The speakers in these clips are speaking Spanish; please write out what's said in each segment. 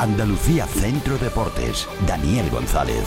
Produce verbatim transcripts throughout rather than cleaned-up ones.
Andalucía Centro Deportes, Daniel González.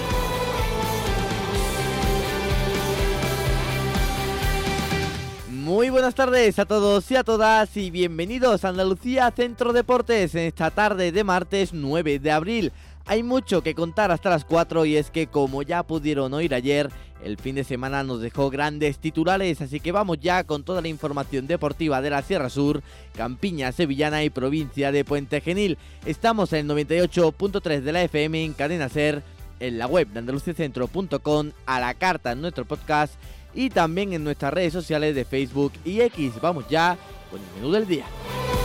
Muy buenas tardes a todos y a todas y bienvenidos a Andalucía Centro Deportes en esta tarde de martes nueve de abril. Hay mucho que contar hasta las cuatro y es que, como ya pudieron oír ayer, el fin de semana nos dejó grandes titulares, así que vamos ya con toda la información deportiva de la Sierra Sur, Campiña Sevillana y provincia de Puente Genil. Estamos en el noventa y ocho punto tres de la F M en Cadena Ser, en la web de andaluciacentro punto com, a la carta en nuestro podcast y también en nuestras redes sociales de Facebook y X. Vamos ya con el menú del día.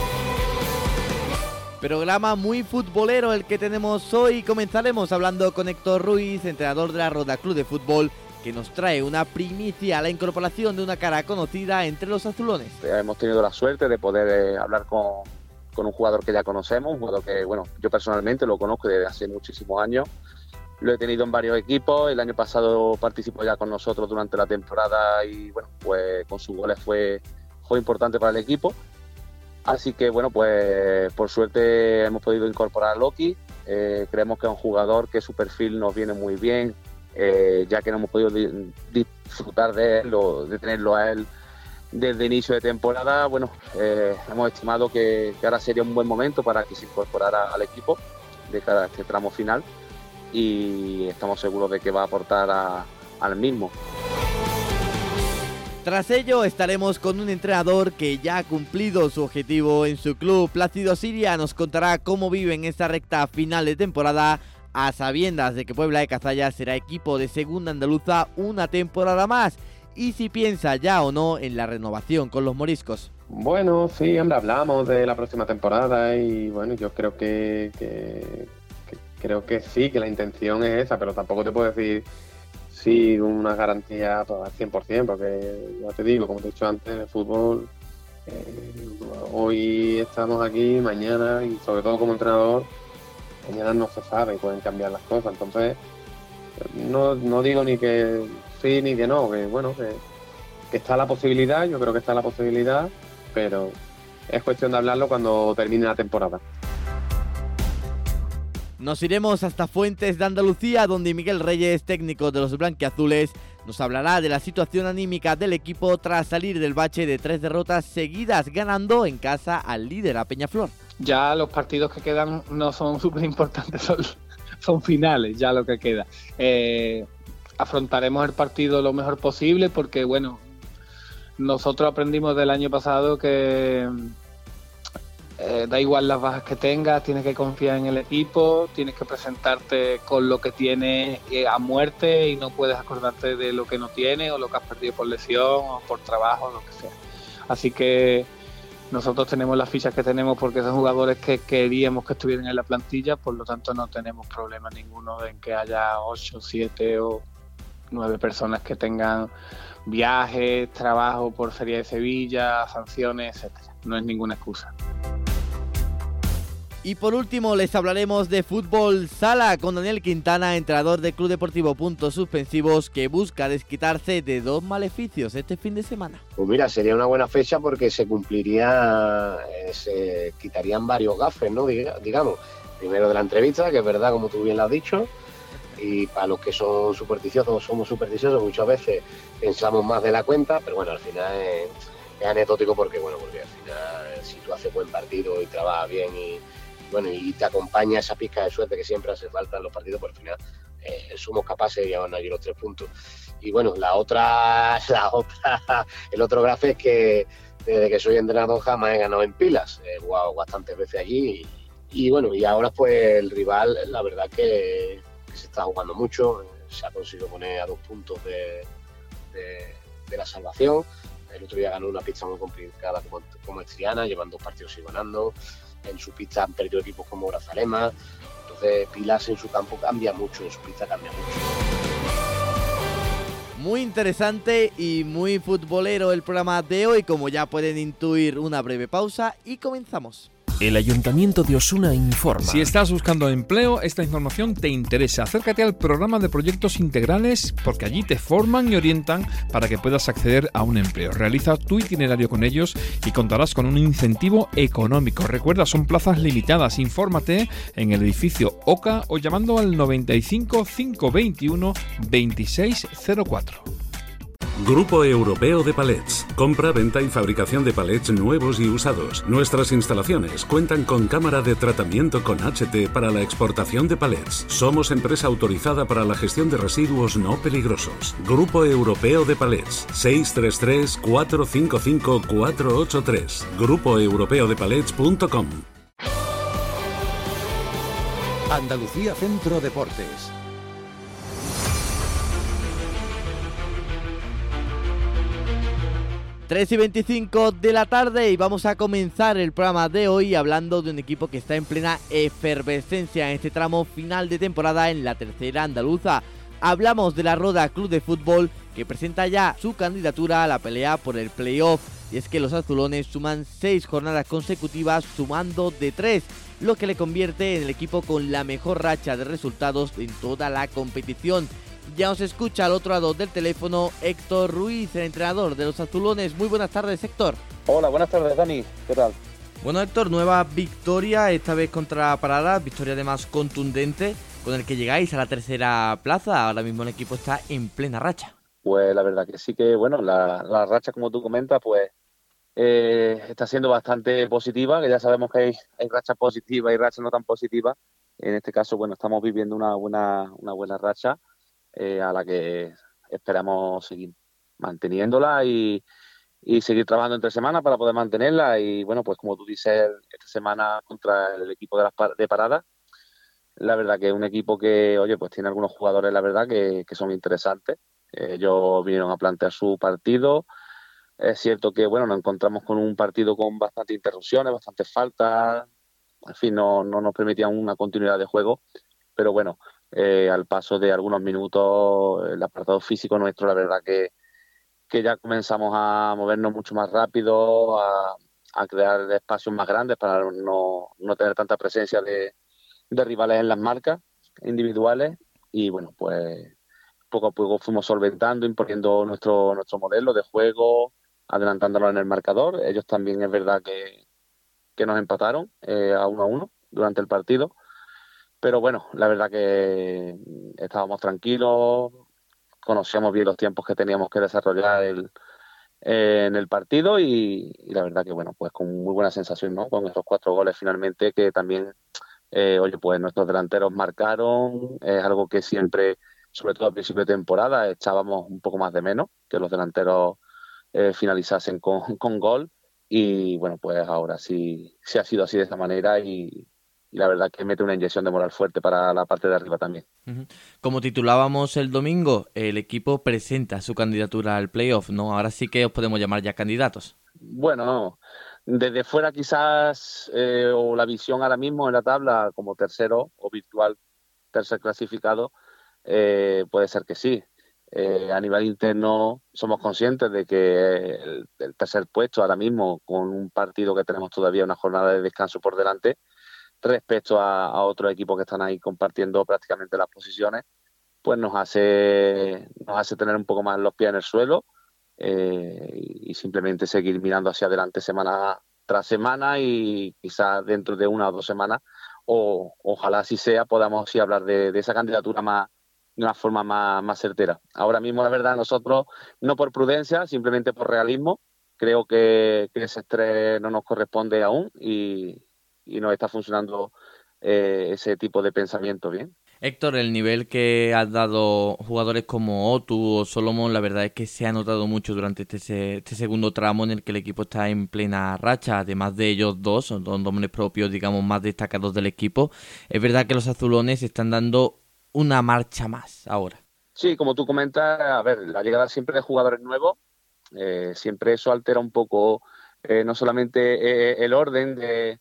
Programa muy futbolero el que tenemos hoy. Comenzaremos hablando con Héctor Ruiz, entrenador de la Roda Club de Fútbol, que nos trae una primicia, la incorporación de una cara conocida entre los azulones. Hemos tenido la suerte de poder eh, hablar con, con un jugador que ya conocemos, un jugador que, bueno, yo personalmente lo conozco desde hace muchísimos años. Lo he tenido en varios equipos. El año pasado participó ya con nosotros durante la temporada y, bueno, pues con sus goles fue, fue importante para el equipo. Así que, bueno, pues por suerte hemos podido incorporar a Loki. Eh, creemos que es un jugador que su perfil nos viene muy bien, eh, ya que no hemos podido di- disfrutar de él o de tenerlo a él desde inicio de temporada. Bueno, eh, hemos estimado que, que ahora sería un buen momento para que se incorporara al equipo de cara a este tramo final y estamos seguros de que va a aportar a, al mismo. Tras ello estaremos con un entrenador que ya ha cumplido su objetivo en su club. Plácido Siria nos contará cómo vive en esta recta final de temporada, a sabiendas de que Puebla de Cazalla será equipo de segunda andaluza una temporada más, y si piensa ya o no en la renovación con los moriscos. Bueno, sí, hombre, hablamos de la próxima temporada y bueno, yo creo que, que, que creo que sí, que la intención es esa, pero tampoco te puedo decir sí, una garantía pues, al cien por ciento, porque ya te digo, como te he dicho antes, en el fútbol, eh, hoy estamos aquí, mañana, y sobre todo como entrenador, mañana no se sabe, pueden cambiar las cosas. Entonces, no, no digo ni que sí ni que no, que bueno, que, que está la posibilidad, yo creo que está la posibilidad, pero es cuestión de hablarlo cuando termine la temporada. Nos iremos hasta Fuentes de Andalucía, donde Miguel Reyes, técnico de los blanquiazules, nos hablará de la situación anímica del equipo tras salir del bache de tres derrotas seguidas, ganando en casa al líder, a Peñaflor. Ya los partidos que quedan no son súper importantes, son, son finales ya lo que queda. Eh, afrontaremos el partido lo mejor posible porque, bueno, nosotros aprendimos del año pasado que Eh, da igual las bajas que tengas, tienes que confiar en el equipo, tienes que presentarte con lo que tienes eh, a muerte y no puedes acordarte de lo que no tienes o lo que has perdido por lesión o por trabajo o lo que sea. Así que nosotros tenemos las fichas que tenemos porque son jugadores que queríamos que estuvieran en la plantilla, por lo tanto no tenemos problema ninguno en que haya ocho, siete o nueve personas que tengan viajes, trabajo por Feria de Sevilla, sanciones, etcétera. No es ninguna excusa. Y por último les hablaremos de fútbol sala con Daniel Quintana, entrenador del Club Deportivo Puntos Suspensivos, que busca desquitarse de dos maleficios este fin de semana. Pues mira, sería una buena fecha porque se cumpliría, eh, se quitarían varios gafes, ¿no? Digamos, primero de la entrevista, que es verdad, como tú bien lo has dicho, y para los que son supersticiosos, somos supersticiosos, muchas veces pensamos más de la cuenta, pero bueno, al final es, es anecdótico porque, bueno, porque al final si tú haces buen partido y trabajas bien y bueno, y te acompaña esa pizca de suerte que siempre hace falta en los partidos, por el final eh, somos capaces de llevarnos allí los tres puntos. Y bueno, la otra, la otra, el otro grafo es que desde que soy entrenador jamás he ganado en pilas, he jugado bastantes veces allí y, y bueno, y ahora pues el rival, la verdad que, que se está jugando mucho, se ha conseguido poner a dos puntos de, de, de la salvación. El otro día ganó una pista muy complicada como, como Triana, llevan dos partidos y ganando. En su pista han perdido equipos como Grazalema, entonces Pilas en su campo cambia mucho, en su pista cambia mucho. Muy interesante y muy futbolero el programa de hoy, como ya pueden intuir. Una breve pausa y comenzamos. El Ayuntamiento de Osuna informa. Si estás buscando empleo, esta información te interesa. Acércate al programa de proyectos integrales porque allí te forman y orientan para que puedas acceder a un empleo. Realiza tu itinerario con ellos y contarás con un incentivo económico. Recuerda, son plazas limitadas. Infórmate en el edificio Oca o llamando al noventa y cinco, cinco veintiuno, veintiséis cero cuatro. Grupo Europeo de Palets. Compra, venta y fabricación de palets nuevos y usados. Nuestras instalaciones cuentan con cámara de tratamiento con H T para la exportación de palets. Somos empresa autorizada para la gestión de residuos no peligrosos. Grupo Europeo de Palets. seis tres tres, cuatro cinco cinco, cuatro ocho tres. grupo europeo de palets punto com. Andalucía Centro Deportes. tres y veinticinco de la tarde y vamos a comenzar el programa de hoy hablando de un equipo que está en plena efervescencia en este tramo final de temporada en la tercera andaluza. Hablamos de la Roda Club de Fútbol, que presenta ya su candidatura a la pelea por el playoff, y es que los azulones suman seis jornadas consecutivas sumando de tres, lo que le convierte en el equipo con la mejor racha de resultados en toda la competición. Ya nos escucha al otro lado del teléfono Héctor Ruiz, el entrenador de los azulones. Muy buenas tardes, Héctor. Hola, buenas tardes, Dani. ¿Qué tal? Bueno, Héctor, nueva victoria, esta vez contra Paradas, victoria además contundente, con el que llegáis a la tercera plaza. Ahora mismo el equipo está en plena racha. Pues la verdad que sí que, bueno, la, la racha, como tú comentas, pues eh, está siendo bastante positiva, que ya sabemos que hay, hay rachas positivas y rachas no tan positivas. En este caso, bueno, estamos viviendo una buena, una buena racha. Eh, a la que esperamos seguir manteniéndola y, y seguir trabajando entre semanas para poder mantenerla. Y bueno, pues como tú dices, esta semana contra el equipo de las de Paradas, la verdad que es un equipo que, oye, pues tiene algunos jugadores, la verdad, que, que son interesantes. Eh, ellos vinieron a plantear su partido. Es cierto que, bueno, nos encontramos con un partido con bastantes interrupciones, bastantes faltas. En fin, no, no nos permitían una continuidad de juego, pero bueno, Eh, al paso de algunos minutos, el apartado físico nuestro, la verdad que, que ya comenzamos a movernos mucho más rápido, a, a crear espacios más grandes para no, no tener tanta presencia de, de rivales en las marcas individuales. Y bueno, pues poco a poco fuimos solventando, imponiendo nuestro, nuestro modelo de juego, adelantándonos en el marcador. Ellos también es verdad que, que nos empataron eh, a uno a uno durante el partido. Pero bueno, la verdad que estábamos tranquilos, conocíamos bien los tiempos que teníamos que desarrollar el, eh, en el partido y, y la verdad que, bueno, pues con muy buena sensación, ¿no? Con esos cuatro goles finalmente que también, eh, oye, pues nuestros delanteros marcaron, es algo que siempre, sobre todo al principio de temporada, echábamos un poco más de menos, que los delanteros eh, finalizasen con, con gol y, bueno, pues ahora sí, sí ha sido así de esta manera y... y la verdad que mete una inyección de moral fuerte para la parte de arriba también. Como titulábamos el domingo, el equipo presenta su candidatura al playoff, ¿no? Ahora sí que os podemos llamar ya candidatos. Bueno, desde fuera quizás, eh, o la visión ahora mismo en la tabla como tercero o virtual tercer clasificado, eh, puede ser que sí. Eh, a nivel interno somos conscientes de que el, el tercer puesto ahora mismo, con un partido que tenemos todavía una jornada de descanso por delante, respecto a, a otros equipos que están ahí compartiendo prácticamente las posiciones, pues nos hace nos hace tener un poco más los pies en el suelo eh, y simplemente seguir mirando hacia adelante semana tras semana y quizás dentro de una o dos semanas, o ojalá así sea, podamos sí hablar de, de esa candidatura más de una forma más, más certera. Ahora mismo, la verdad, nosotros, no por prudencia, simplemente por realismo, creo que, que ese estrés no nos corresponde aún y y nos está funcionando eh, ese tipo de pensamiento bien. Héctor, el nivel que has dado jugadores como Otu o Solomon, la verdad es que se ha notado mucho durante este, este segundo tramo en el que el equipo está en plena racha. Además de ellos dos, son dos nombres propios, digamos, más destacados del equipo. Es verdad que los azulones están dando una marcha más ahora. Sí, como tú comentas, a ver, la llegada siempre de jugadores nuevos, eh, siempre eso altera un poco eh, no solamente eh, el orden de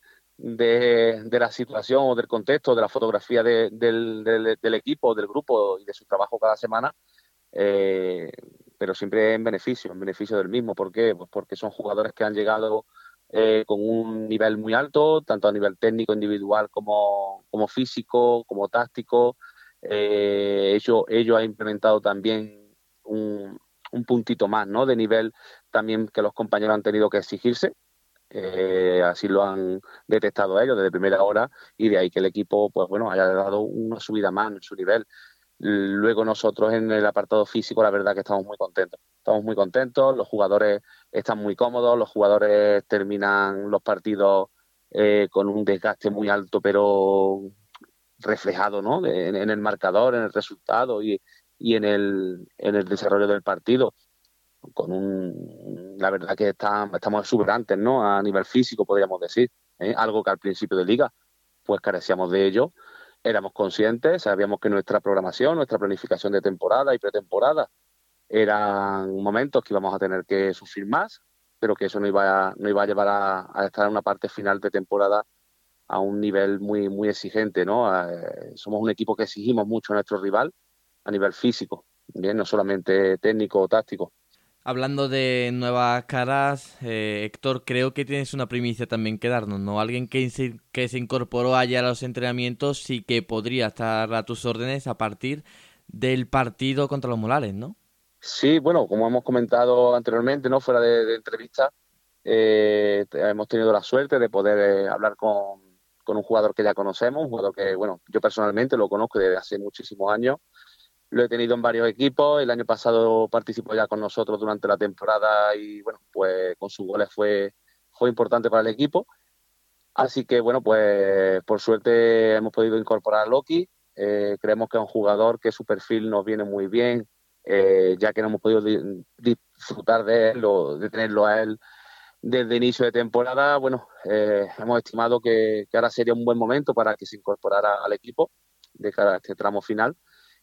De, de la situación o del contexto, de la fotografía de, del, del, del equipo, del grupo y de su trabajo cada semana, eh, pero siempre en beneficio, en beneficio del mismo. ¿Por qué? Pues porque son jugadores que han llegado eh, con un nivel muy alto, tanto a nivel técnico, individual, como, como físico, como táctico. Eh, ellos, ellos han implementado también un, un puntito más, ¿no?, de nivel también que los compañeros han tenido que exigirse. Eh, así lo han detectado ellos desde primera hora, y de ahí que el equipo, pues bueno, haya dado una subida más en su nivel. Luego nosotros en el apartado físico, la verdad que estamos muy contentos. Estamos muy contentos, los jugadores están muy cómodos, los jugadores terminan los partidos eh, con un desgaste muy alto, pero reflejado, ¿no?, en, en el marcador, en el resultado y, y en, el, en el desarrollo del partido. Con un, la verdad que está, estamos exuberantes, ¿no?, a nivel físico, podríamos decir, ¿eh? Algo que al principio de liga pues carecíamos de ello. Éramos conscientes, sabíamos que nuestra programación, nuestra planificación de temporada y pretemporada eran momentos que íbamos a tener que sufrir más, pero que eso no iba a, no iba a llevar a, a estar en una parte final de temporada a un nivel muy, muy exigente, ¿no? Eh, somos un equipo que exigimos mucho a nuestro rival a nivel físico, bien, no solamente técnico o táctico. Hablando de nuevas caras, eh, Héctor, creo que tienes una primicia también que darnos, ¿no? Alguien que se, que se incorporó ayer a los entrenamientos y que podría estar a tus órdenes a partir del partido contra los Molares, ¿no? Sí, bueno, como hemos comentado anteriormente, ¿no?, fuera de, de entrevista, eh, hemos tenido la suerte de poder eh, hablar con, con un jugador que ya conocemos, un jugador que, bueno, yo personalmente lo conozco desde hace muchísimos años. Lo he tenido en varios equipos. El año pasado participó ya con nosotros durante la temporada y, bueno, pues con sus goles fue, fue importante para el equipo. Así que, bueno, pues por suerte hemos podido incorporar a Loki. Eh, creemos que es un jugador que su perfil nos viene muy bien, eh, ya que no hemos podido di- disfrutar de él o de tenerlo a él desde inicio de temporada. Bueno, eh, hemos estimado que, que ahora sería un buen momento para que se incorporara al equipo de cara a este tramo final,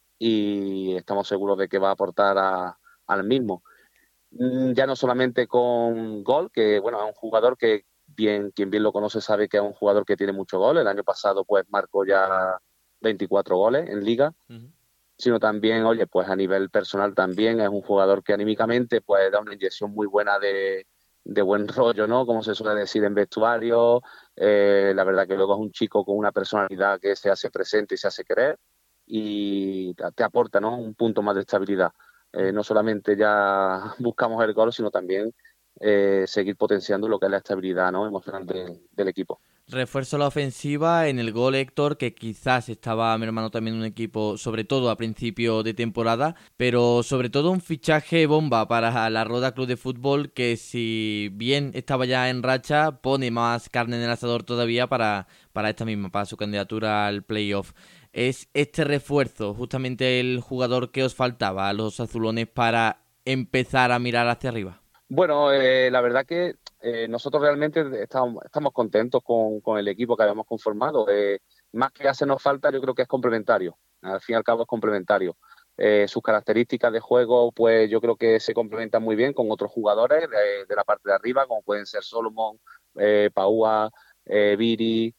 y estamos seguros de que va a aportar a, al mismo. Ya no solamente con gol, que bueno, es un jugador que bien, quien bien lo conoce sabe que es un jugador que tiene mucho gol. El año pasado pues marcó ya veinticuatro goles en liga, uh-huh. Sino también, oye, pues a nivel personal también es un jugador que anímicamente pues da una inyección muy buena de, de buen rollo, ¿no?, como se suele decir en vestuario. Eh, la verdad que luego es un chico con una personalidad que se hace presente y se hace querer, y te aporta, ¿no?, un punto más de estabilidad. Eh, no solamente ya buscamos el gol, sino también eh, seguir potenciando lo que es la estabilidad, ¿no?, emocional de, del equipo. Refuerzo la ofensiva en el gol, Héctor, que quizás estaba mermando también un equipo, sobre todo a principio de temporada, pero sobre todo un fichaje bomba para la Roda Club de Fútbol, que si bien estaba ya en racha, pone más carne en el asador todavía para, para esta misma, para su candidatura al playoff. ¿Es este refuerzo justamente el jugador que os faltaba a los azulones para empezar a mirar hacia arriba? Bueno, eh, la verdad que eh, nosotros realmente estamos, estamos contentos con, con el equipo que habíamos conformado. Eh, más que hacernos falta, yo creo que es complementario. Al fin y al cabo es complementario. Eh, sus características de juego, pues yo creo que se complementan muy bien con otros jugadores de, de la parte de arriba, como pueden ser Solomon, eh, Paua, eh, Viri,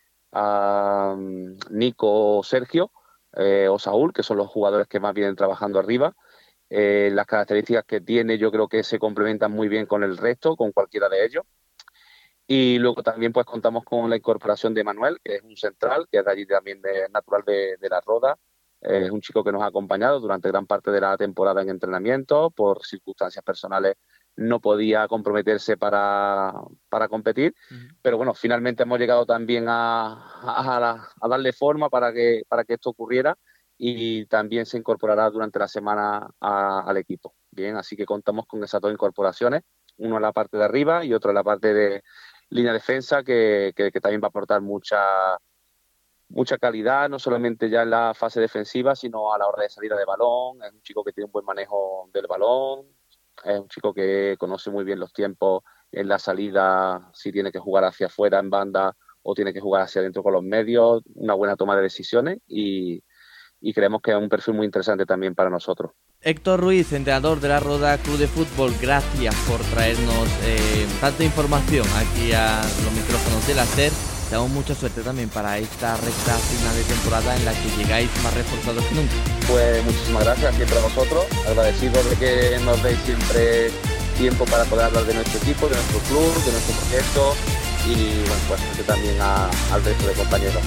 um, Nico, Sergio eh, o Saúl, que son los jugadores que más vienen trabajando arriba. Eh, las características que tiene yo creo que se complementan muy bien con el resto, con cualquiera de ellos. Y luego también pues contamos con la incorporación de Manuel, que es un central, que es de allí también de, natural de, de la Roda. Eh, es un chico que nos ha acompañado durante gran parte de la temporada en entrenamiento. Por circunstancias personales no podía comprometerse para, para competir, uh-huh. Pero bueno, finalmente hemos llegado también a, a, a darle forma para que, para que esto ocurriera, y también se incorporará durante la semana a, al equipo. Bien, así que contamos con esas dos incorporaciones, uno en la parte de arriba y otro en la parte de línea de defensa, que, que, que también va a aportar mucha, mucha calidad, no solamente ya en la fase defensiva, sino a la hora de salida de balón. Es un chico que tiene un buen manejo del balón, es un chico que conoce muy bien los tiempos en la salida, si tiene que jugar hacia afuera en banda o tiene que jugar hacia adentro con los medios, una buena toma de decisiones, y y creemos que es un perfil muy interesante también para nosotros. Héctor Ruiz, entrenador de la Roda Club de Fútbol, gracias por traernos eh, tanta información aquí a los micrófonos del SER. Te damos mucha suerte también para esta recta final de temporada en la que llegáis más reforzados que nunca. Pues muchísimas gracias siempre a vosotros, agradecidos de que nos deis siempre tiempo para poder hablar de nuestro equipo, de nuestro club, de nuestro proyecto, y bueno, pues suerte también a, al resto de compañeros.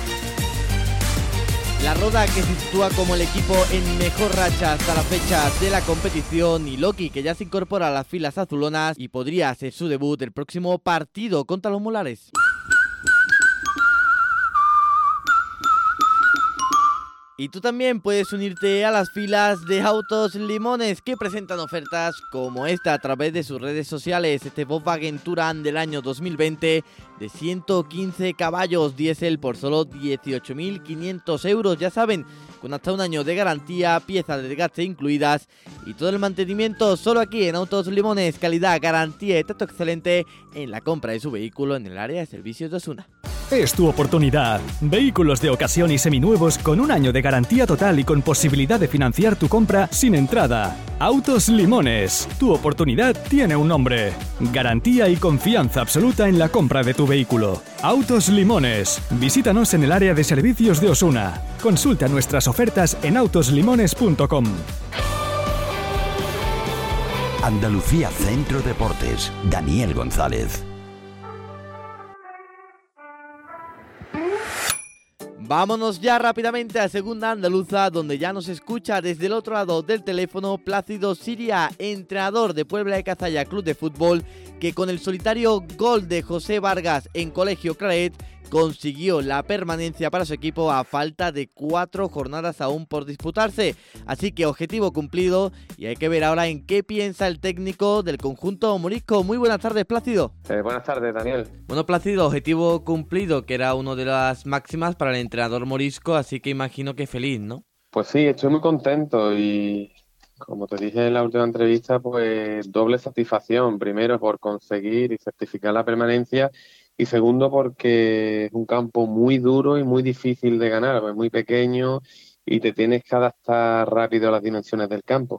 La Roda, que se sitúa como el equipo en mejor racha hasta la fecha de la competición, y Loki, que ya se incorpora a las filas azulonas y podría hacer su debut el próximo partido contra los Molares. Y tú también puedes unirte a las filas de Autos Limones, que presentan ofertas como esta a través de sus redes sociales. Este Volkswagen Touran del año dos mil veinte de ciento quince caballos diésel por solo dieciocho mil quinientos euros. Ya saben, con hasta un año de garantía, piezas de desgaste incluidas y todo el mantenimiento solo aquí en Autos Limones. Calidad, garantía y trato excelente en la compra de su vehículo en el área de servicios de Osuna. Es tu oportunidad. Vehículos de ocasión y seminuevos con un año de garantía total y con posibilidad de financiar tu compra sin entrada. Autos Limones. Tu oportunidad tiene un nombre. Garantía y confianza absoluta en la compra de tu vehículo. Autos Limones. Visítanos en el área de servicios de Osuna. Consulta nuestras ofertas en autos limones punto com. Andalucía Centro Deportes. Daniel González. Vámonos ya rápidamente a Segunda Andaluza, donde ya nos escucha desde el otro lado del teléfono Plácido Siria, entrenador de Puebla de Cazalla Club de Fútbol, que con el solitario gol de José Vargas en Colegio Claret consiguió la permanencia para su equipo a falta de cuatro jornadas aún por disputarse. Así que objetivo cumplido, y hay que ver ahora en qué piensa el técnico del conjunto morisco. Muy buenas tardes, Plácido. Eh, buenas tardes, Daniel. Bueno, Plácido, objetivo cumplido, que era una de las máximas para el entrenador morisco, así que imagino que feliz, ¿no? Pues sí, estoy muy contento y como te dije en la última entrevista, pues doble satisfacción. Primero por conseguir y certificar la permanencia, y segundo porque es un campo muy duro y muy difícil de ganar, es muy pequeño y te tienes que adaptar rápido a las dimensiones del campo.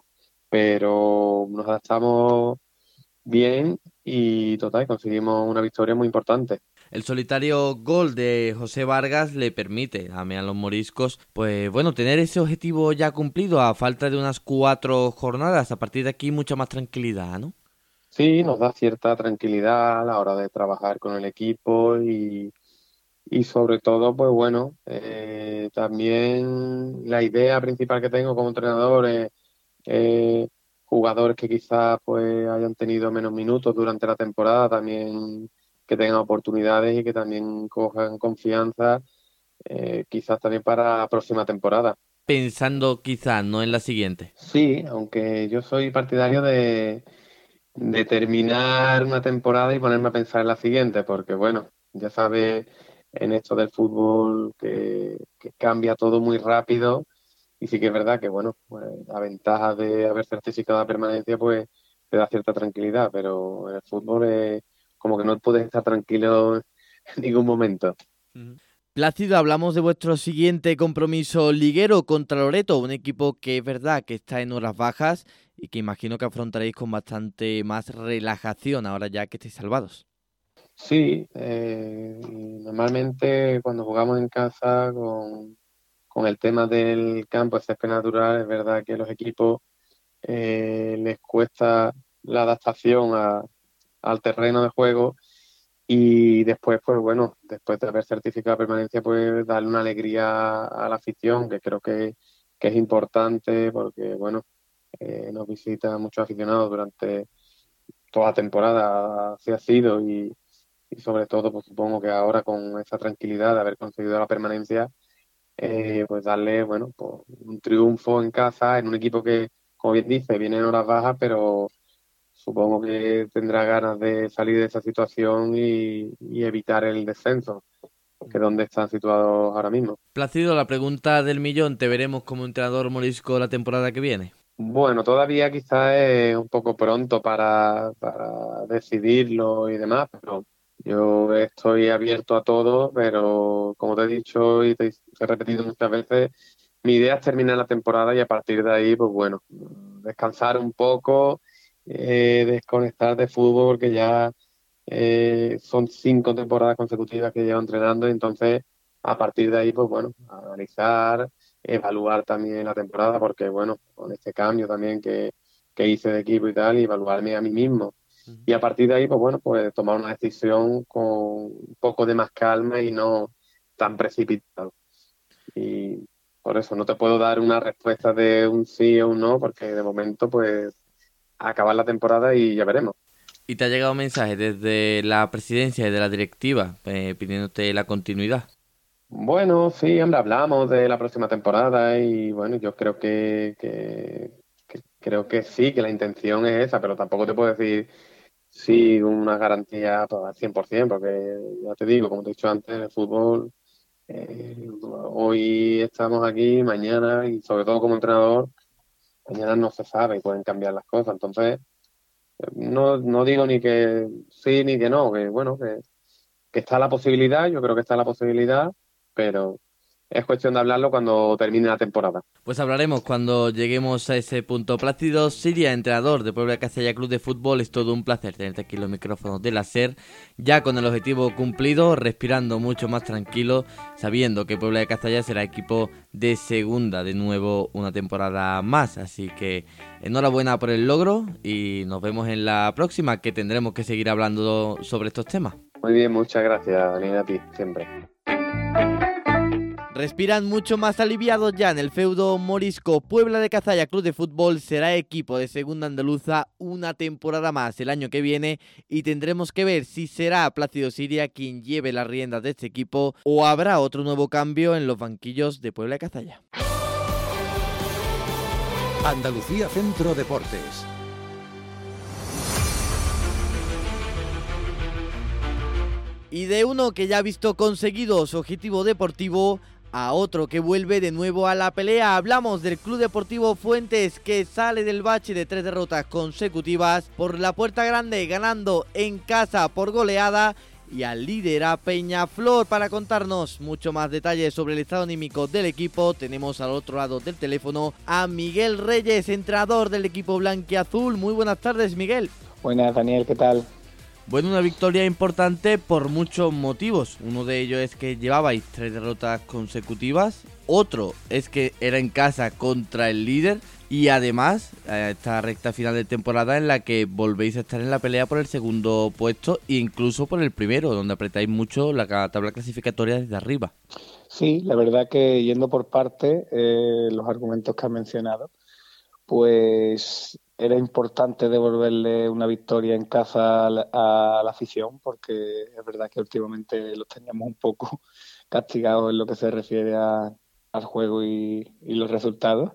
Pero nos adaptamos bien y total, conseguimos una victoria muy importante. El solitario gol de José Vargas le permite a los moriscos, pues bueno, tener ese objetivo ya cumplido a falta de unas cuatro jornadas. A partir de aquí mucha más tranquilidad, ¿no? Sí, nos da cierta tranquilidad a la hora de trabajar con el equipo y, y sobre todo, pues bueno, eh, también la idea principal que tengo como entrenador es eh, jugadores que quizás pues hayan tenido menos minutos durante la temporada, también que tengan oportunidades y que también cojan confianza, eh, quizás también para la próxima temporada. Pensando quizás no en la siguiente. Sí, aunque yo soy partidario de de terminar una temporada y ponerme a pensar en la siguiente, porque bueno, ya sabes en esto del fútbol que, que cambia todo muy rápido, y sí que es verdad que bueno, pues la ventaja de haber certificado la permanencia pues te da cierta tranquilidad, pero en el fútbol es como que no puedes estar tranquilo en ningún momento. Uh-huh. Plácido, hablamos de vuestro siguiente compromiso liguero contra Loreto, un equipo que es verdad que está en horas bajas y que imagino que afrontaréis con bastante más relajación ahora ya que estáis salvados. Sí, eh, normalmente cuando jugamos en casa con, con el tema del campo, el césped natural, es verdad que los equipos eh, les cuesta la adaptación a, al terreno de juego. Y después, pues bueno, después de haber certificado la permanencia, pues darle una alegría a la afición, que creo que, que es importante porque, bueno, eh, nos visitan muchos aficionados durante toda la temporada, así ha sido, y, y sobre todo, pues supongo que ahora con esa tranquilidad de haber conseguido la permanencia, eh, pues darle, bueno, pues un triunfo en casa, en un equipo que, como bien dice, viene en horas bajas, pero supongo que tendrá ganas de salir de esa situación y, y evitar el descenso, que es donde están situados ahora mismo. Plácido, la pregunta del millón, ¿te veremos como entrenador morisco la temporada que viene? Bueno, todavía quizás es un poco pronto para, para decidirlo y demás, pero yo estoy abierto a todo, pero como te he dicho y te he repetido muchas veces, mi idea es terminar la temporada y a partir de ahí, pues bueno, descansar un poco, Eh, desconectar de fútbol, porque ya eh, son cinco temporadas consecutivas que llevo entrenando, y entonces a partir de ahí, pues bueno, analizar, evaluar también la temporada, porque bueno, con este cambio también que, que hice de equipo y tal, y evaluarme a mí mismo y a partir de ahí, pues bueno, pues tomar una decisión con un poco de más calma y no tan precipitado. Y por eso no te puedo dar una respuesta de un sí o un no, porque de momento, pues, acabar la temporada y ya veremos. ¿Y te ha llegado un mensaje desde la presidencia y de la directiva eh, pidiéndote la continuidad? Bueno, sí, hombre, hablamos de la próxima temporada y bueno, yo creo que, que, que creo que sí, que la intención es esa, pero tampoco te puedo decir sí una garantía pues, al cien por ciento, porque ya te digo, como te he dicho antes, el fútbol, eh, hoy estamos aquí, mañana, y sobre todo como entrenador, mañana no se sabe y pueden cambiar las cosas. Entonces, no, no digo ni que sí ni que no, que bueno, que, que está la posibilidad, yo creo que está la posibilidad, pero es cuestión de hablarlo cuando termine la temporada. Pues hablaremos cuando lleguemos a ese punto. Plácido Siria, entrenador de Puebla de Castalla Club de Fútbol, es todo un placer tenerte aquí en los micrófonos de la SER, ya con el objetivo cumplido, respirando mucho más tranquilo, sabiendo que Puebla de Castalla será equipo de segunda de nuevo una temporada más. Así que enhorabuena por el logro y nos vemos en la próxima, que tendremos que seguir hablando sobre estos temas. Muy bien, muchas gracias, Daniel, a ti, siempre. Respiran mucho más aliviados ya en el feudo morisco. Puebla de Cazalla Club de Fútbol será equipo de segunda andaluza una temporada más el año que viene y tendremos que ver si será Plácido Siria quien lleve las riendas de este equipo o habrá otro nuevo cambio en los banquillos de Puebla de Cazalla. Andalucía Centro Deportes. Y de uno que ya ha visto conseguido su objetivo deportivo a otro que vuelve de nuevo a la pelea. Hablamos del Club Deportivo Fuentes, que sale del bache de tres derrotas consecutivas por la puerta grande, ganando en casa por goleada, y al líder a Peñaflor. Para contarnos mucho más detalles sobre el estado anímico del equipo, tenemos al otro lado del teléfono a Miguel Reyes, entrenador del equipo blanquiazul. Muy buenas tardes, Miguel. Buenas, Daniel, ¿qué tal? Bueno, una victoria importante por muchos motivos. Uno de ellos es que llevabais tres derrotas consecutivas. Otro es que era en casa contra el líder. Y además, esta recta final de temporada en la que volvéis a estar en la pelea por el segundo puesto e incluso por el primero, donde apretáis mucho la tabla clasificatoria desde arriba. Sí, la verdad que yendo por parte, eh, los argumentos que has mencionado, pues era importante devolverle una victoria en casa a la, a la afición, porque es verdad que últimamente los teníamos un poco castigados en lo que se refiere a, al juego y, y los resultados.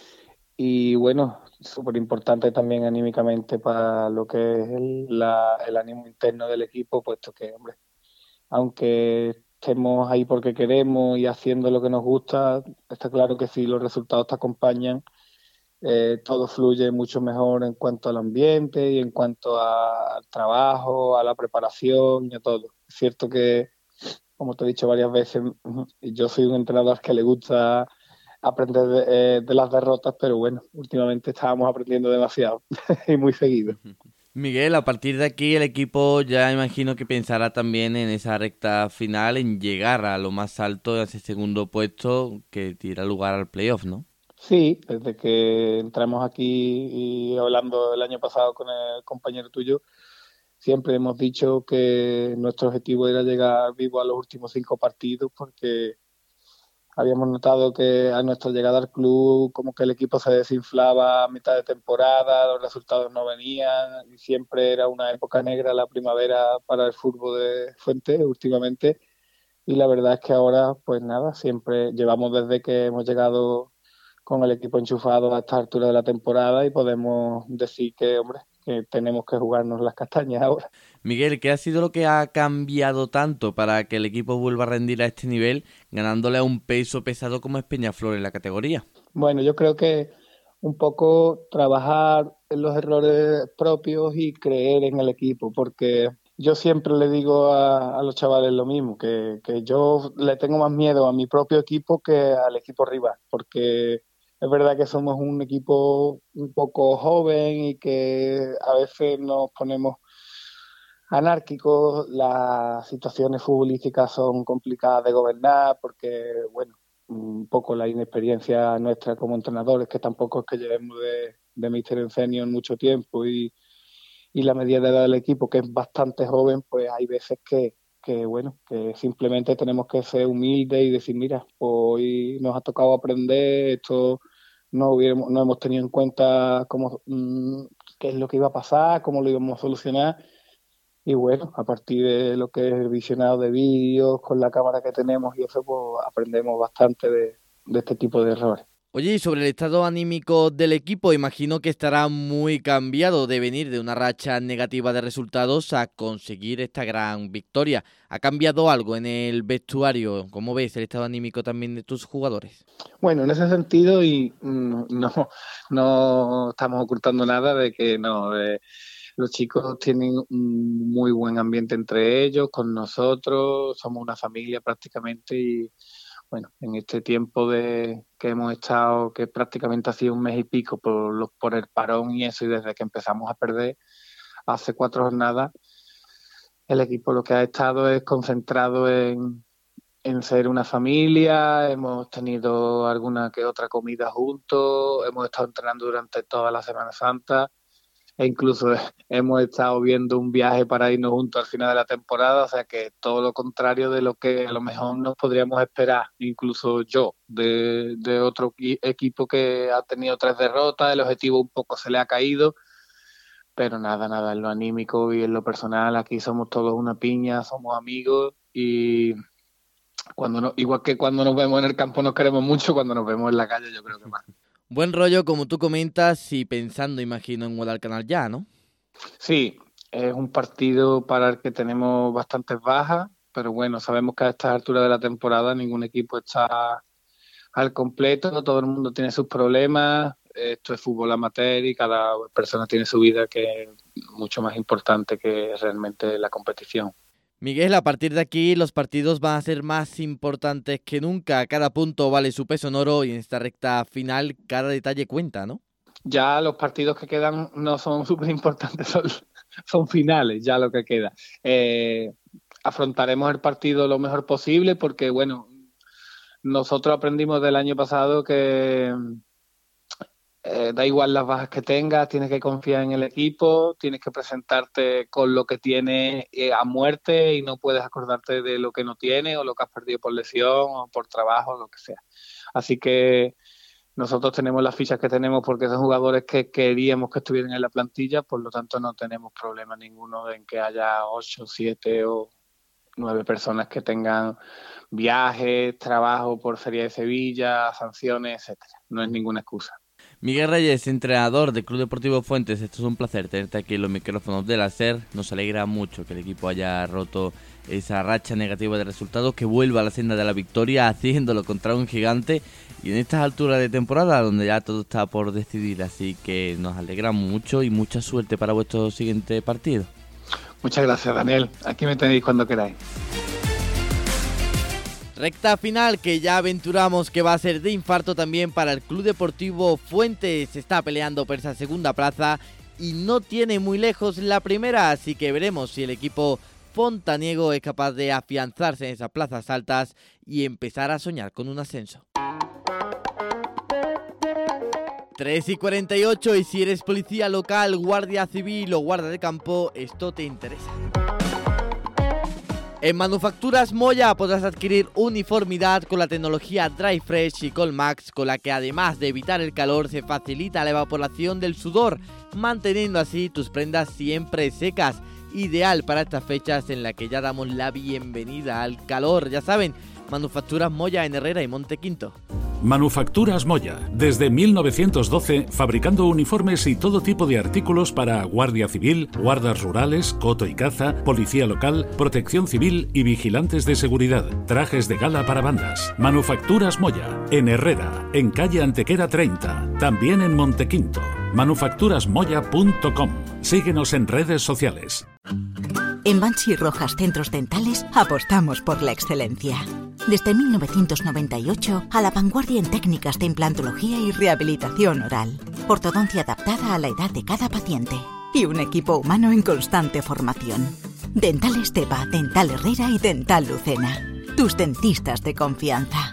Y bueno, súper importante también anímicamente para lo que es el, la, el ánimo interno del equipo, puesto que, hombre, aunque estemos ahí porque queremos y haciendo lo que nos gusta, está claro que si los resultados te acompañan, Eh, todo fluye mucho mejor en cuanto al ambiente y en cuanto a, al trabajo, a la preparación y a todo. Es cierto que, como te he dicho varias veces, yo soy un entrenador que le gusta aprender de, eh, de las derrotas, pero bueno, últimamente estábamos aprendiendo demasiado y muy seguido. Miguel, a partir de aquí el equipo ya imagino que pensará también en esa recta final, en llegar a lo más alto, a ese segundo puesto que tira lugar al playoff, ¿no? Sí, desde que entramos aquí y hablando el año pasado con el compañero tuyo, siempre hemos dicho que nuestro objetivo era llegar vivo a los últimos cinco partidos, porque habíamos notado que a nuestra llegada al club como que el equipo se desinflaba a mitad de temporada, los resultados no venían y siempre era una época negra la primavera para el fútbol de Fuentes últimamente. Y la verdad es que ahora, pues nada, siempre llevamos desde que hemos llegado con el equipo enchufado a esta altura de la temporada y podemos decir que, hombre, que tenemos que jugarnos las castañas ahora. Miguel, ¿qué ha sido lo que ha cambiado tanto para que el equipo vuelva a rendir a este nivel, ganándole a un peso pesado como es Peñaflor en la categoría? Bueno, yo creo que un poco trabajar en los errores propios y creer en el equipo, porque yo siempre le digo a, a los chavales lo mismo, que, que yo le tengo más miedo a mi propio equipo que al equipo rival, porque es verdad que somos un equipo un poco joven y que a veces nos ponemos anárquicos, las situaciones futbolísticas son complicadas de gobernar porque, bueno, un poco la inexperiencia nuestra como entrenadores, que tampoco es que llevemos de, de míster en senior mucho tiempo y, y la media de edad del equipo, que es bastante joven, pues hay veces que, que bueno, que simplemente tenemos que ser humildes y decir, mira, hoy nos ha tocado aprender, esto no hubiéramos, no hemos tenido en cuenta cómo, mmm, qué es lo que iba a pasar, cómo lo íbamos a solucionar. Y bueno, a partir de lo que es el visionado de vídeos, con la cámara que tenemos y eso, pues aprendemos bastante de, de este tipo de errores. Oye, y sobre el estado anímico del equipo, imagino que estará muy cambiado de venir de una racha negativa de resultados a conseguir esta gran victoria. ¿Ha cambiado algo en el vestuario? ¿Cómo ves el estado anímico también de tus jugadores? Bueno, en ese sentido, y no, no estamos ocultando nada de que no... De, los chicos tienen un muy buen ambiente entre ellos, con nosotros, somos una familia prácticamente y bueno, en este tiempo de que hemos estado, que prácticamente ha sido un mes y pico por, los, por el parón y eso, y desde que empezamos a perder hace cuatro jornadas, el equipo lo que ha estado es concentrado en, en ser una familia, hemos tenido alguna que otra comida juntos, hemos estado entrenando durante toda la Semana Santa, e incluso hemos estado viendo un viaje para irnos juntos al final de la temporada, o sea que todo lo contrario de lo que a lo mejor nos podríamos esperar, incluso yo, de, de otro equipo que ha tenido tres derrotas, el objetivo un poco se le ha caído, pero nada, nada, en lo anímico y en lo personal, aquí somos todos una piña, somos amigos y cuando no, igual que cuando nos vemos en el campo nos queremos mucho, cuando nos vemos en la calle yo creo que más. Buen rollo, como tú comentas, y pensando, imagino, en Guadalcanal ya, ¿no? Sí, es un partido para el que tenemos bastantes bajas, pero bueno, sabemos que a esta altura de la temporada ningún equipo está al completo, todo el mundo tiene sus problemas, esto es fútbol amateur y cada persona tiene su vida, que es mucho más importante que realmente la competición. Miguel, a partir de aquí los partidos van a ser más importantes que nunca. Cada punto vale su peso en oro y en esta recta final cada detalle cuenta, ¿no? Ya los partidos que quedan no son súper importantes, son, son finales ya lo que queda. Eh, afrontaremos el partido lo mejor posible porque, bueno, nosotros aprendimos del año pasado que Eh, da igual las bajas que tengas, tienes que confiar en el equipo, tienes que presentarte con lo que tienes eh, a muerte y no puedes acordarte de lo que no tienes o lo que has perdido por lesión o por trabajo, lo que sea. Así que nosotros tenemos las fichas que tenemos porque son jugadores que queríamos que estuvieran en la plantilla, por lo tanto no tenemos problema ninguno en que haya ocho, siete o nueve personas que tengan viajes, trabajo por Feria de Sevilla, sanciones, etcétera. No es ninguna excusa. Miguel Reyes, entrenador del Club Deportivo Fuentes, esto es un placer tenerte aquí en los micrófonos del Acer. Nos alegra mucho que el equipo haya roto esa racha negativa de resultados, que vuelva a la senda de la victoria haciéndolo contra un gigante y en estas alturas de temporada donde ya todo está por decidir, así que nos alegra mucho y mucha suerte para vuestro siguiente partido. Muchas gracias, Daniel, aquí me tenéis cuando queráis. Recta final que ya aventuramos que va a ser de infarto también para el Club Deportivo Fuentes. Se está peleando por esa segunda plaza y no tiene muy lejos la primera, así que veremos si el equipo fontaniego es capaz de afianzarse en esas plazas altas y empezar a soñar con un ascenso. tres y cuarenta y ocho, y si eres policía local, guardia civil o guardia de campo, esto te interesa. En Manufacturas Moya podrás adquirir uniformidad con la tecnología Dry Fresh y Colmax, con la que además de evitar el calor se facilita la evaporación del sudor, manteniendo así tus prendas siempre secas. Ideal para estas fechas en las que ya damos la bienvenida al calor. Ya saben, Manufacturas Moya en Herrera y Montequinto. Manufacturas Moya, desde mil novecientos doce, fabricando uniformes y todo tipo de artículos para Guardia Civil, guardas rurales, coto y caza, policía local, protección civil y vigilantes de seguridad, trajes de gala para bandas. Manufacturas Moya, en Herrera, en calle Antequera treinta, también en Montequinto. manufacturas moya punto com. Síguenos en redes sociales. En Bansi Rojas Centros Dentales apostamos por la excelencia. Desde mil novecientos noventa y ocho, a la vanguardia en técnicas de implantología y rehabilitación oral. Ortodoncia adaptada a la edad de cada paciente. Y un equipo humano en constante formación. Dental Estepa, Dental Herrera y Dental Lucena. Tus dentistas de confianza.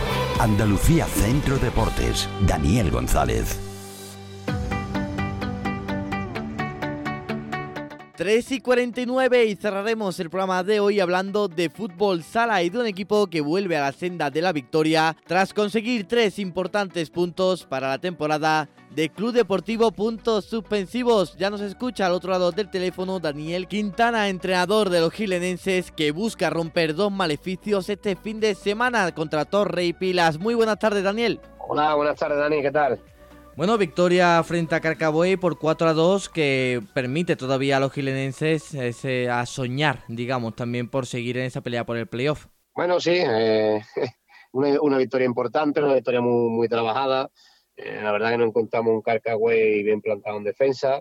Andalucía Centro Deportes, Daniel González. tres y cuarenta y nueve y cerraremos el programa de hoy hablando de fútbol sala y de un equipo que vuelve a la senda de la victoria tras conseguir tres importantes puntos para la temporada de Club Deportivo Puntos Suspensivos. Ya nos escucha al otro lado del teléfono Daniel Quintana, entrenador de los gilenenses, que busca romper dos maleficios este fin de semana contra Torre y Pilas. Muy buenas tardes, Daniel. Hola, buenas tardes, Dani, ¿qué tal? Bueno, victoria frente a Carcabuey por cuatro a dos que permite todavía a los gilenenses ese, a soñar, digamos, también por seguir en esa pelea por el playoff. Bueno, sí, eh, una, una victoria importante, una victoria muy, muy trabajada. Eh, la verdad que nos encontramos un Carcabuey bien plantado en defensa,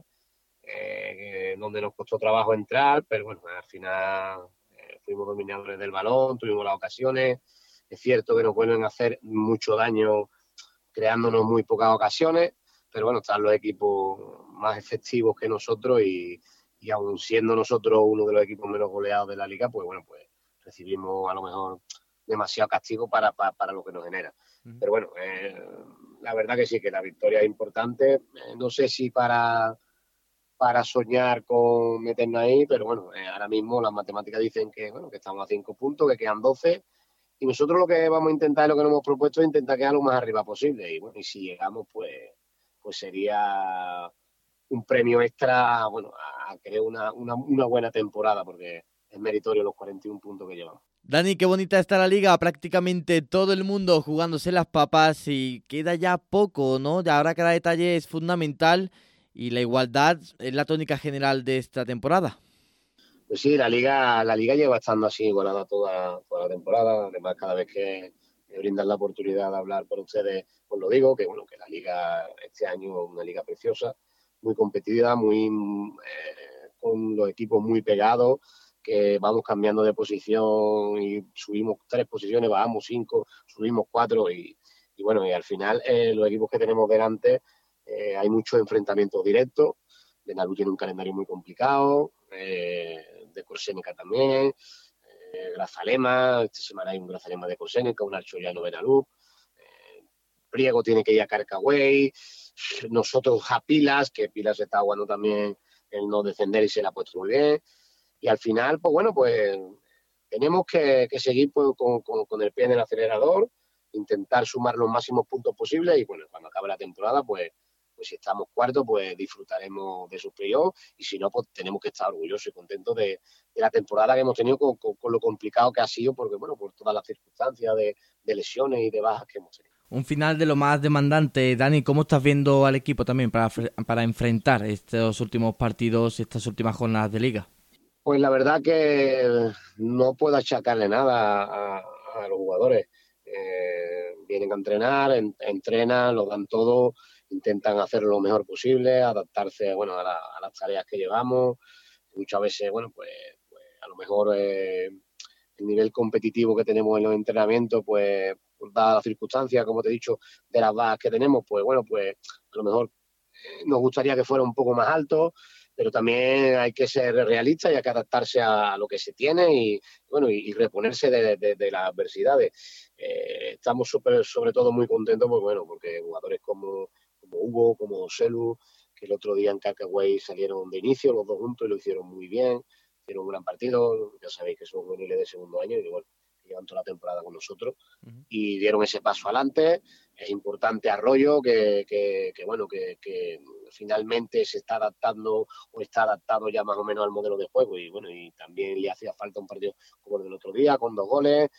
eh, donde nos costó trabajo entrar, pero bueno, al final eh, fuimos dominadores del balón, tuvimos las ocasiones. Es cierto que nos vuelven a hacer mucho daño creándonos muy pocas ocasiones, pero bueno, están los equipos más efectivos que nosotros y, y aun siendo nosotros uno de los equipos menos goleados de la liga, pues bueno, pues recibimos a lo mejor demasiado castigo para, para, para lo que nos genera. Uh-huh. Pero bueno, eh, la verdad que sí, que la victoria es importante. Eh, no sé si para, para soñar con meternos ahí, pero bueno, eh, ahora mismo las matemáticas dicen que, bueno, que estamos a cinco puntos, que quedan doce. Y nosotros lo que vamos a intentar, lo que nos hemos propuesto, es intentar quedar lo más arriba posible. Y bueno, y si llegamos, pues, pues sería un premio extra, bueno, a, a crear una, una, una buena temporada, porque es meritorio los cuarenta y un puntos que llevamos. Dani, qué bonita está la liga, prácticamente todo el mundo jugándose las papas y queda ya poco, ¿no? Ya ahora cada detalle es fundamental y la igualdad es la tónica general de esta temporada. Pues sí, la liga la liga lleva estando así igualada toda, toda la temporada. Además, cada vez que me brindan la oportunidad de hablar por ustedes, pues lo digo, que bueno, que la liga este año es una liga preciosa, muy competitiva, muy eh, con los equipos muy pegados, que vamos cambiando de posición y subimos tres posiciones, bajamos cinco, subimos cuatro y, y bueno, y al final eh, los equipos que tenemos delante eh, hay muchos enfrentamientos directos. Benalú tiene un calendario muy complicado, eh, de Corsénica también, eh, Grazalema, esta semana hay un Grazalema de Corsénica, un Archollano Benalú, eh, Priego tiene que ir a Carcabuey, nosotros a Pilas, que Pilas está jugando también el no defender y se la ha puesto muy bien, y al final, pues bueno, pues tenemos que, que seguir pues, con, con, con el pie en el acelerador, intentar sumar los máximos puntos posibles y bueno, cuando acabe la temporada, pues pues si estamos cuartos, pues disfrutaremos de esos playoffs y si no, pues tenemos que estar orgullosos y contentos de, de la temporada que hemos tenido con, con, con lo complicado que ha sido, porque bueno, por todas las circunstancias de, de lesiones y de bajas que hemos tenido. Un final de lo más demandante. Dani, ¿cómo estás viendo al equipo también para, para enfrentar estos últimos partidos, estas últimas jornadas de liga? Pues la verdad que no puedo achacarle nada a, a los jugadores. Eh, vienen a entrenar, en, entrenan, lo dan todo, intentan hacer lo mejor posible, adaptarse bueno, a, la, a las tareas que llevamos. Muchas veces, bueno, pues, pues a lo mejor eh, el nivel competitivo que tenemos en los entrenamientos, pues, dadas las circunstancias, como te he dicho, de las bajas que tenemos, pues bueno, pues a lo mejor eh, nos gustaría que fuera un poco más alto, pero también hay que ser realista y hay que adaptarse a lo que se tiene y, bueno, y, y reponerse de, de, de las adversidades. Eh, estamos super, sobre todo muy contentos, pues, bueno, porque jugadores como como Hugo, como Selu, que el otro día en Carcabuey salieron de inicio, los dos juntos, y lo hicieron muy bien, hicieron un gran partido, ya sabéis que son juveniles de segundo año, y bueno, llevan toda la temporada con nosotros, uh-huh. y dieron ese paso adelante. Es importante Arroyo, que, que, que bueno, que, que finalmente se está adaptando, o está adaptado ya más o menos al modelo de juego, y bueno, y también le hacía falta un partido como el del otro día, con dos goles,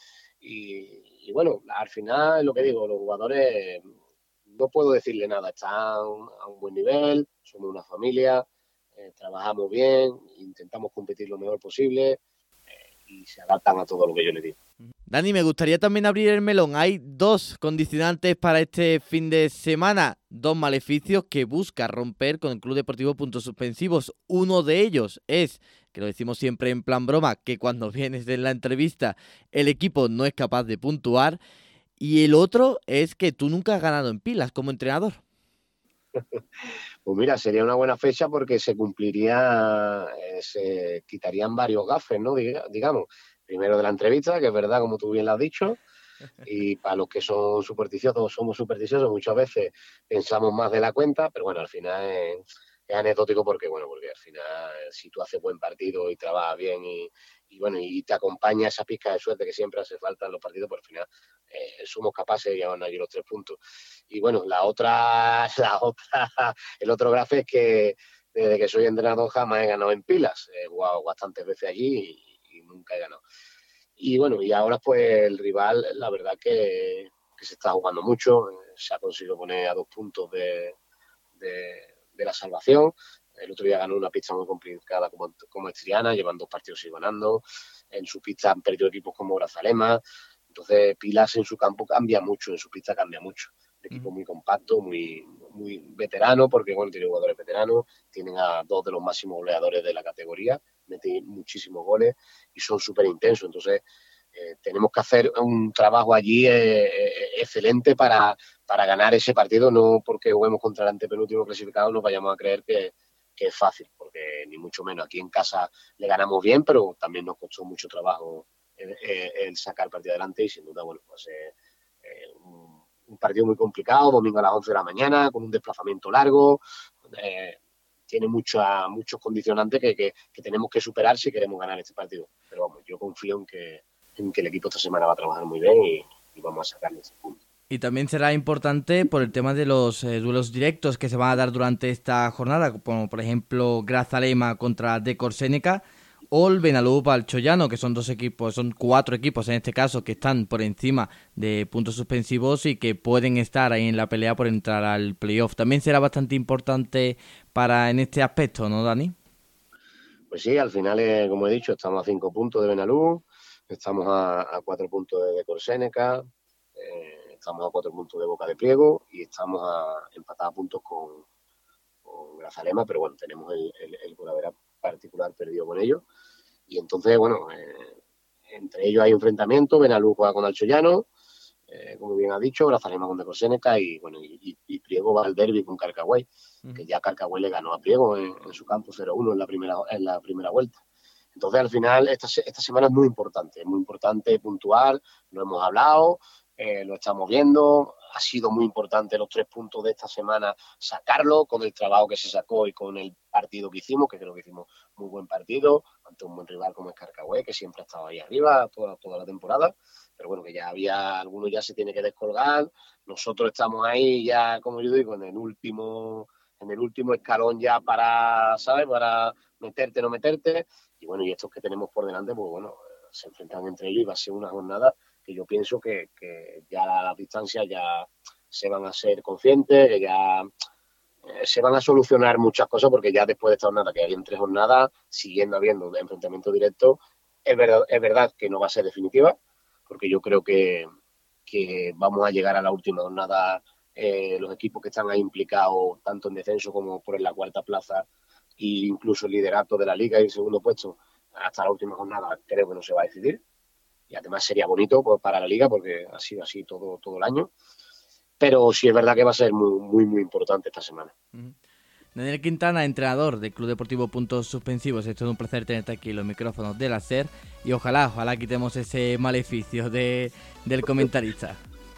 y, y bueno, al final, lo que digo, los jugadores... No puedo decirle nada, están a un buen nivel, somos una familia, eh, trabajamos bien, intentamos competir lo mejor posible eh, y se adaptan a todo lo que yo les digo. Dani, me gustaría también abrir el melón. Hay dos condicionantes para este fin de semana, dos maleficios que busca romper con el Club Deportivo Puntos Suspensivos. Uno de ellos es, que lo decimos siempre en plan broma, que cuando vienes de la entrevista el equipo no es capaz de puntuar. Y el otro es que tú nunca has ganado en Pilas como entrenador. Pues mira, sería una buena fecha porque se cumpliría, eh, se quitarían varios gafes, ¿no? Digamos, primero de la entrevista, que es verdad, como tú bien lo has dicho, y para los que son supersticiosos, somos supersticiosos, muchas veces pensamos más de la cuenta, pero bueno, al final es, es anecdótico porque, bueno, porque al final si tú haces buen partido y trabajas bien y, y bueno, y te acompaña esa pizca de suerte que siempre hace falta en los partidos, por al final eh, somos capaces de llevarnos allí los tres puntos. Y bueno, la otra, la otra, el otro grafo es que desde que soy entrenador jamás he ganado en Pilas. He jugado bastantes veces allí y, y nunca he ganado. Y bueno, y ahora pues el rival, la verdad que, que se está jugando mucho, se ha conseguido poner a dos puntos de, de, de la salvación. El otro día ganó una pista muy complicada como, como Estriana, llevan dos partidos y ganando. En su pista han perdido equipos como Grazalema. Entonces Pilas en su campo cambia mucho, en su pista cambia mucho. Un equipo muy compacto, muy, muy veterano, porque bueno, tiene jugadores veteranos, tienen a dos de los máximos goleadores de la categoría, meten muchísimos goles y son súper intensos. Entonces eh, tenemos que hacer un trabajo allí eh, excelente para, para ganar ese partido, no porque juguemos contra el antepenúltimo clasificado nos vayamos a creer que, que es fácil, porque ni mucho menos. Aquí en casa le ganamos bien, pero también nos costó mucho trabajo el, el, el sacar el partido adelante y sin duda, bueno, pues eh, eh, un, un partido muy complicado, domingo a las once de la mañana, con un desplazamiento largo, eh, tiene mucha, muchos condicionantes que, que, que tenemos que superar si queremos ganar este partido. Pero vamos, yo confío en que, en que el equipo esta semana va a trabajar muy bien y, y vamos a sacarle ese punto. Y también será importante por el tema de los eh, duelos directos que se van a dar durante esta jornada, como por ejemplo Grazalema contra Decor Séneca o el Benalús Alchoyano, que son dos equipos, son cuatro equipos en este caso que están por encima de puntos suspensivos y que pueden estar ahí en la pelea por entrar al playoff. También será bastante importante para en este aspecto, ¿no, Dani? Pues sí, al final, eh, como he dicho, estamos a cinco puntos de Benalús, estamos a, a cuatro puntos de Decor Séneca, eh, estamos a cuatro puntos de Boca de Priego y estamos a empatados a puntos con, con Grazalema, pero bueno, tenemos el, el, el goleador particular perdido con ellos. Y entonces, bueno, eh, entre ellos hay enfrentamiento. Benalús juega con Alchoyano, eh, como bien ha dicho, Grazalema con Decor Séneca y, bueno, y, y Priego va al derbi con Carcagüey, uh-huh. que ya Carcagüey le ganó a Priego en, en su campo cero uno en la primera en la primera vuelta. Entonces, al final, esta, esta semana es muy importante, es muy importante puntuar, lo hemos hablado, eh, lo estamos viendo, ha sido muy importante los tres puntos de esta semana sacarlo con el trabajo que se sacó y con el partido que hicimos, que creo que hicimos muy buen partido, ante un buen rival como es Carcagüey, que siempre ha estado ahí arriba toda, toda la temporada, pero bueno, que ya había, algunos ya se tiene que descolgar, nosotros estamos ahí ya, como yo digo, en el último, en el último escalón ya para, ¿sabes?, para meterte, no meterte, y bueno, y estos que tenemos por delante, pues bueno, se enfrentan entre ellos y va a ser una jornada que yo pienso que, que ya a las distancias ya se van a ser conscientes, que ya eh, se van a solucionar muchas cosas, porque ya después de esta jornada, que hay en tres jornadas, siguiendo habiendo enfrentamiento directo, es verdad, es verdad que no va a ser definitiva, porque yo creo que, que vamos a llegar a la última jornada, eh, los equipos que están ahí implicados, tanto en descenso como por la cuarta plaza, e incluso el liderato de la liga y el segundo puesto, hasta la última jornada creo que no se va a decidir. Y además sería bonito pues, para la liga, porque ha sido así todo, todo el año. Pero sí es verdad que va a ser muy, muy, muy importante esta semana. Uh-huh. Daniel Quintana, entrenador del Club Deportivo Puntos Suspensivos. Esto es un placer tenerte aquí en los micrófonos del Hacer. Y ojalá, ojalá quitemos ese maleficio de, del comentarista.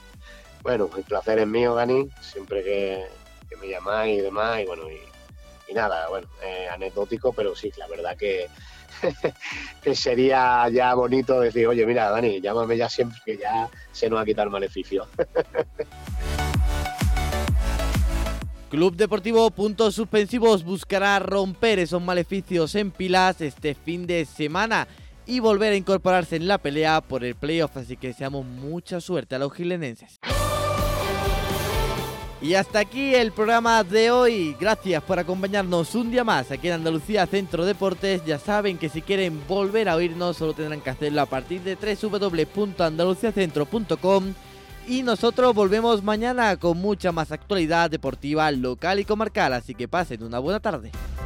Bueno, el placer es mío, Dani. Siempre que, que me llamáis y demás. Y bueno, y, y nada, bueno, eh, anecdótico, pero sí, la verdad que... que sería ya bonito decir, oye, mira, Dani, llámame ya siempre, que ya se nos ha quitado el maleficio. Club Deportivo Puntos Suspensivos buscará romper esos maleficios en Pilas este fin de semana y volver a incorporarse en la pelea por el playoff, así que deseamos mucha suerte a los gilenenses. Y hasta aquí el programa de hoy. Gracias por acompañarnos un día más aquí en Andalucía Centro Deportes. Ya saben que si quieren volver a oírnos solo tendrán que hacerlo a partir de doble u doble u doble u punto andaluciacentro punto com. Y nosotros volvemos mañana con mucha más actualidad deportiva local y comarcal. Así que pasen una buena tarde.